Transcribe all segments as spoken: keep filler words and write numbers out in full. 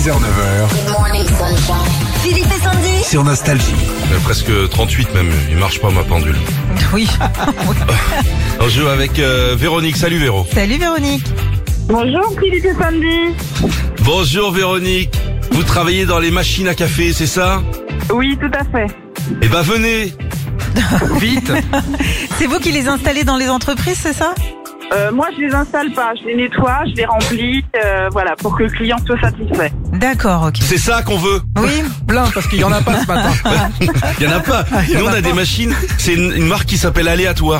six heures neuf heures. Philippe et Sandy. Sur Nostalgie. Euh, presque trente-huit même, il marche pas ma pendule. Oui. On joue avec euh, Véronique. Salut Véro. Salut Véronique. Bonjour Philippe et Sandy. Bonjour Véronique. Vous travaillez dans les machines à café, c'est ça? Oui, tout à fait. Eh ben venez. Vite. C'est vous qui les installez dans les entreprises, c'est ça? Euh, moi, je les installe pas. Je les nettoie, je les remplis, euh, voilà, pour que le client soit satisfait. D'accord, ok. C'est ça qu'on veut. Oui. Plein, parce qu'il y en a pas ce matin. Il y en a pas. Il y en Nous on a a des pas. machines, c'est une, une marque qui s'appelle Aléatoire.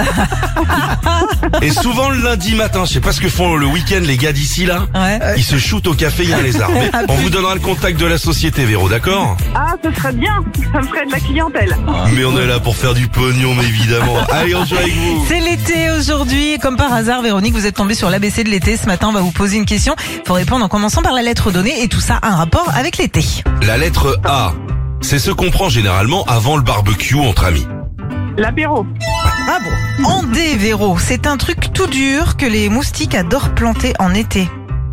Et souvent le lundi matin, je sais pas ce que font le week-end les gars d'ici là. Ouais. Ils se shootent au café, il y a un lézard. Mais on vous donnera le contact de la société Véro, d'accord? Ah, ce serait bien. Ça me ferait de la clientèle. Mais on est là pour faire du pognon, mais évidemment. Allez, on joue avec vous. C'est l'été aujourd'hui. Comme par hasard, Véronique, vous êtes tombée sur l'A B C de l'été. Ce matin, on va vous poser une question. Il faut répondre en commençant par la lettre donnée. Et tout ça a un rapport avec l'été. La lettre A, c'est ce qu'on prend généralement avant le barbecue entre amis. L'apéro. Ah bon. En D, Véro, c'est un truc tout dur que les moustiques adorent planter en été.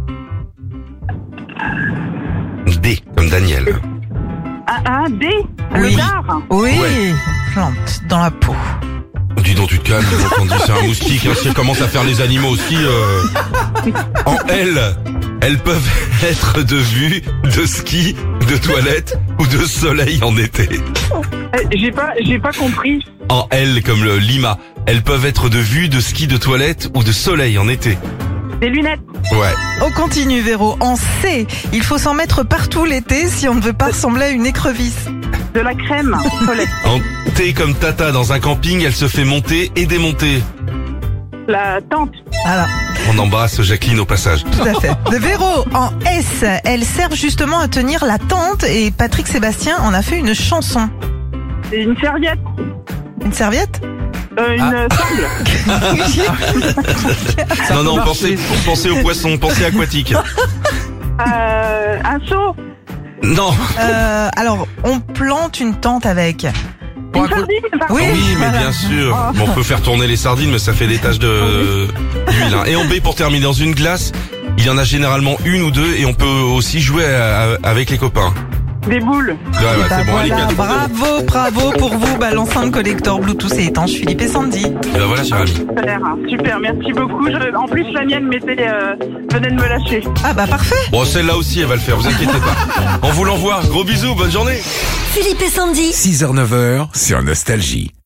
D, comme Daniel. Un, un D. Le Oui. dard. Oui. Ouais. Plante dans la peau. Dis donc, tu te calmes, quand on dit c'est un moustique, hein, si elle commence à faire les animaux aussi, euh... En L, elles peuvent être de vue, de ski, de toilette ou de soleil en été. Eh, J'ai pas, j'ai pas compris. En L, comme le Lima, elles peuvent être de vue, de ski, de toilette ou de soleil en été. Des lunettes. Ouais. On continue, Véro. En C, il faut s'en mettre partout l'été si on ne veut pas ressembler à une écrevisse. De la crème solaire. En T, comme Tata, dans un camping, elle se fait monter et démonter. La tente. Voilà, On embrasse Jacqueline au passage. tout à fait. De Véro, en S, elles servent justement à tenir la tente et Patrick Sébastien en a fait une chanson. Et une serviette. Une serviette? Euh, une sangle. Non, non, pensez, pensez aux poissons, pensez aquatiques. Euh, un seau. Non. Euh, alors, on plante une tente avec. Une sardine. pardon. Oui. Oui, mais voilà. bien sûr. Bon, on peut faire tourner les sardines, mais ça fait des taches de d'huile. Hein. Et en B, pour terminer, dans une glace, il y en a généralement une ou deux, et on peut aussi jouer à- à- avec les copains. Des boules. Ouais, ouais, Bah c'est bon, allez, voilà, quatre. bravo, bravo pour vous. Bah, l'enceinte collector Bluetooth et étanche Philippe et Sandy. Et ben voilà, cher ami. Super, super, merci beaucoup. Je- en plus, la mienne m'était, euh, venait de me lâcher. Ah bah parfait. Bon, celle-là aussi, elle va le faire, vous inquiétez pas. On vous l'envoie. Gros bisous, bonne journée. Philippe et Sandy. six heures neuf heures sur Nostalgie.